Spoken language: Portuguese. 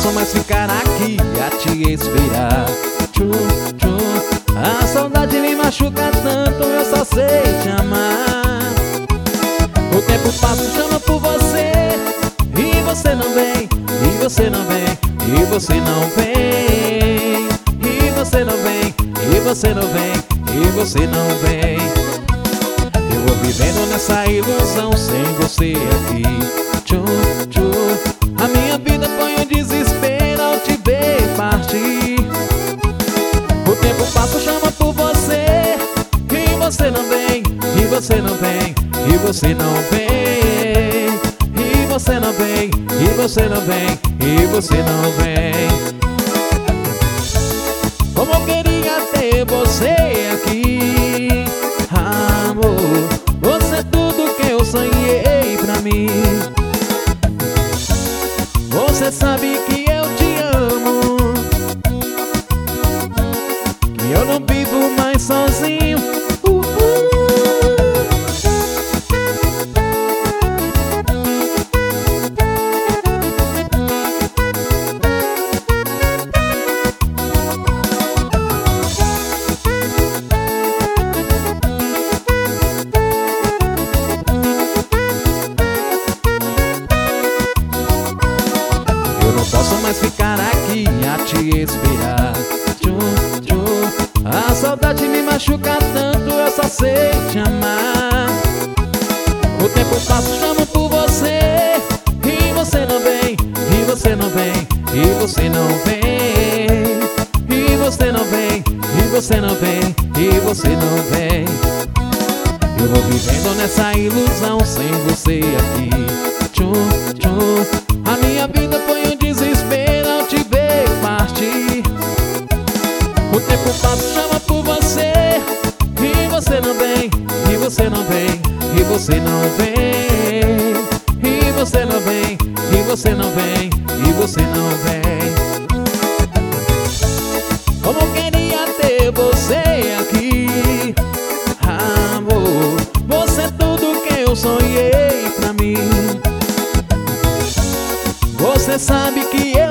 posso mais ficar aqui a te esperar. Tchu, tchu, a saudade me machuca tanto, eu só sei te amar. O tempo passa, chama por você, e você não vem, e você não vem, e você não vem, e você não vem, e você não vem, e você não vem. Eu vou vivendo nessa ilusão sem você aqui. Tchu, tchu, a minha vida foi um desespero ao te ver partir. O tempo passa, chama por você, e você não vem, e você não vem, e você não vem, e você não vem, e você não vem, e você não vem. Como eu queria ter você aqui, amor, você é tudo que eu sonhei pra mim. Você sabe que eu te amo, que eu não vivo mais sozinho. Posso mais ficar aqui a te esperar. Tchu, tchu, a saudade me machuca tanto, eu só sei te amar. O tempo passa, chamo por você, e você não vem, e você não vem, e você não vem, e você não vem, e você não vem, e você não vem. Eu vou vivendo nessa ilusão sem você aqui. Tchu, tchu, a minha vida foi um desespero ao te ver partir. O tempo passa, chama por você, e você não vem, e você não vem, e você não vem, e você não vem, e você não vem, e você não vem. Como eu queria ter você aqui, amor, você é tudo que eu sonhei pra mim. Você sabe que